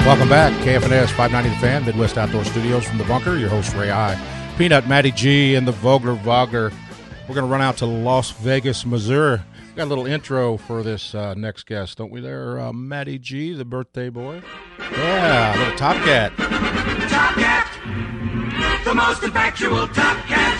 Welcome back, KFNS 590 The Fan, Midwest Outdoor Studios from the bunker. Your host, Ray I. Peanut, Matty G, and the Vogler Wagner. We're going to run out to Las Vegas, Missouri. We got a little intro for this next guest, don't we there, Matty G, the birthday boy? Yeah, a little Top Cat. Top Cat, the most effectual Top Cat.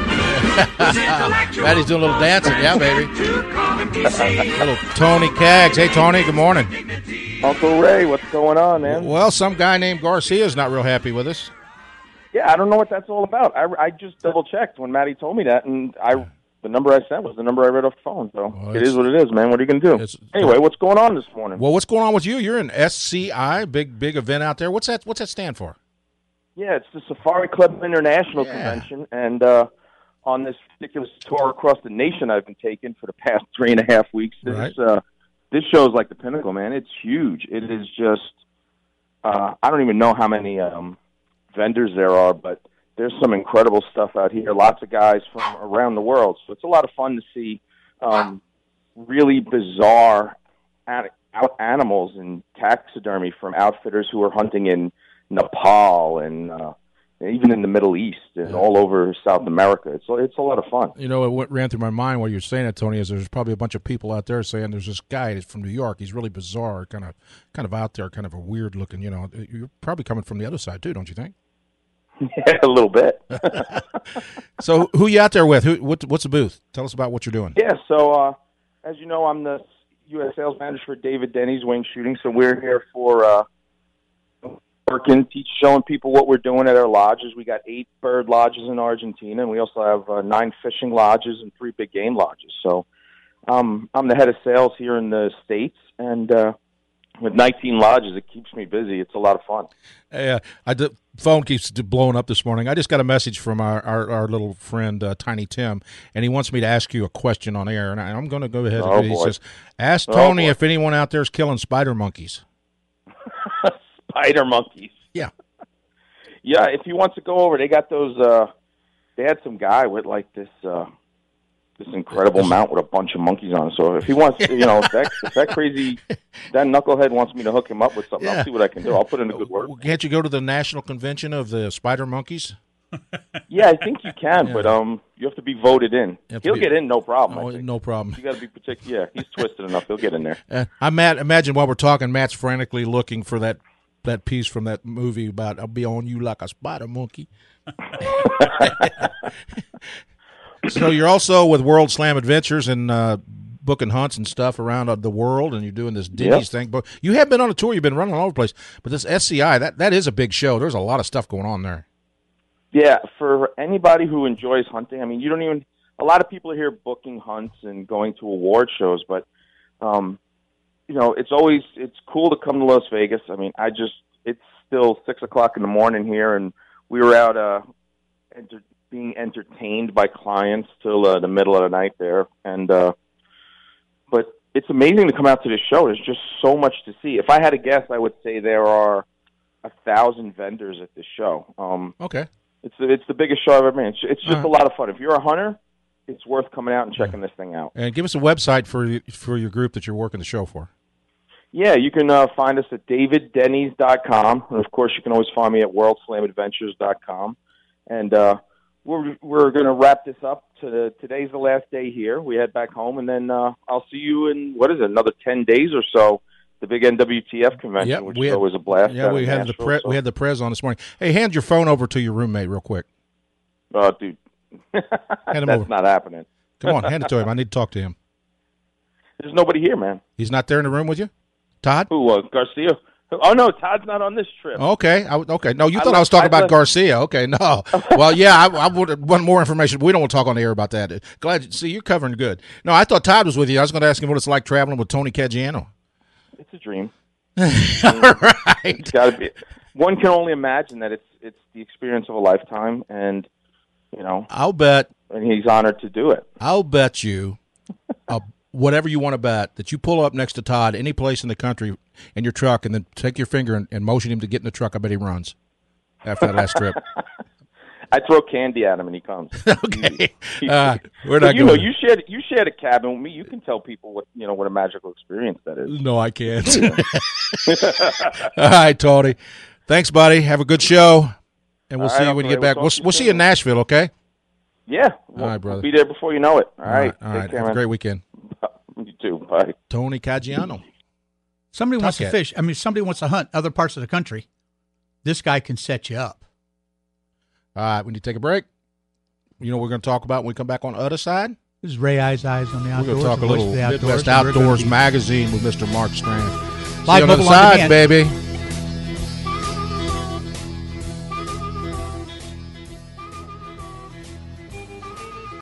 Matty's doing a little dancing, yeah, baby. Little Tony Kaggs. Hey, Tony, good morning. Uncle Ray, what's going on, man? Well, some guy named Garcia is not real happy with us. Yeah, I don't know what that's all about. I just double-checked when Matty told me that, and the number I sent was the number I read off the phone. So it is what it is, man. What are you going to do? Anyway, what's going on this morning? Well, what's going on with you? You're in SCI, big event out there. What's that stand for? Yeah, it's the Safari Club International Convention, and on this ridiculous tour across the nation I've been taking for the past 3.5 weeks, this show's like the pinnacle, man. It's huge. It is just, I don't even know how many vendors there are, but there's some incredible stuff out here. Lots of guys from around the world. So it's a lot of fun to see really bizarre animals and taxidermy from outfitters who are hunting in Nepal and even in the Middle East and all over South America. It's a lot of fun. You know, what ran through my mind while you were saying that, Tony, is there's probably a bunch of people out there saying there's this guy from New York. He's really bizarre, kind of out there, kind of a weird looking. You know, you're probably coming from the other side too, don't you think? Yeah, a little bit. So, who you out there with? What's the booth? Tell us about what you're doing. Yeah, so as you know, I'm the U.S. sales manager for David Denny's Wing Shooting. So we're here for working, showing people what we're doing at our lodges. We got 8 bird lodges in Argentina, and we also have 9 fishing lodges and 3 big game lodges. So I'm the head of sales here in the States, and with 19 lodges, it keeps me busy. It's a lot of fun. Yeah, the phone keeps blowing up this morning. I just got a message from our little friend, Tiny Tim, and he wants me to ask you a question on air, and I'm going to go ahead and do it. He says, ask Tony if anyone out there is killing spider monkeys. Spider monkeys. Yeah. Yeah, if he wants to go over, they got those, they had some guy with like this incredible mount with a bunch of monkeys on it. So if he wants, if that crazy, that knucklehead wants me to hook him up with something, I'll see what I can do. I'll put in a good word. Can't you go to the national convention of the spider monkeys? Yeah, I think you can, but you have to be voted in. He'll get in, no problem. Oh, no problem. You got to be particular. Yeah, he's twisted enough. He'll get in there. Imagine while we're talking, Matt's frantically looking for that piece from that movie about I'll be on you like a spider monkey. So you're also with World Slam Adventures and booking hunts and stuff around the world, and you're doing this Denny's thing. But you have been on a tour. You've been running all over the place. But this SCI, that is a big show. There's a lot of stuff going on there. Yeah, for anybody who enjoys hunting, I mean, a lot of people are here booking hunts and going to award shows, but, it's cool to come to Las Vegas. I mean, it's still 6 o'clock in the morning here, and we were out being entertained by clients till the middle of the night there. And but it's amazing to come out to this show. There's just so much to see. If I had to guess, I would say there are 1,000 vendors at this show. Okay. It's the biggest show I've ever been. It's just a lot of fun. If you're a hunter, it's worth coming out and checking this thing out. And give us a website for your group that you're working the show for. Yeah, you can find us at daviddennys.com. And, of course, you can always find me at worldslamadventures.com. And we're going to wrap this up. Today's the last day here. We head back home, and then I'll see you in, another 10 days or so, the big NWTF convention, which is always a blast. Yeah, we had we had the Prez on this morning. Hey, hand your phone over to your roommate real quick. Oh, dude. Hand him That's over. not happening. Come on, hand it to him. I need to talk to him. There's nobody here, man. He's not there in the room with you? Todd? Who, Garcia? Oh, no, Todd's not on this trip. Okay. Okay. No, you thought I was talking about Garcia. Okay, no. Well, yeah, I would want more information. We don't want to talk on the air about that. Glad. See, you're covering good. No, I thought Todd was with you. I was going to ask him what it's like traveling with Tony Caggiano. It's a dream. All right. It's got to be. One can only imagine that it's the experience of a lifetime, and, I'll bet. And he's honored to do it. I'll bet you whatever you want to bet, that you pull up next to Todd any place in the country in your truck and then take your finger and motion him to get in the truck. I bet he runs after that last trip. I throw candy at him and he comes. Okay. We're not but, going. You shared a cabin with me. You can tell people what a magical experience that is. No, I can't. All right, Tony. Thanks, buddy. Have a good show, and we'll see you when you get back. We'll see you in Nashville, okay? Yeah. All right, brother. We'll be there before you know it. All right. All right. Care, Have a great weekend. You too. Bye. Tony Caggiano. Somebody wants to fish. I mean, somebody wants to hunt other parts of the country. This guy can set you up. All right. We need to take a break. You know what we're going to talk about when we come back on the other side? This is Ray Eyes on the Outdoors. We're going to talk a little Midwest Outdoors magazine with Mr. Mark Strand. Live See you on the other side, baby.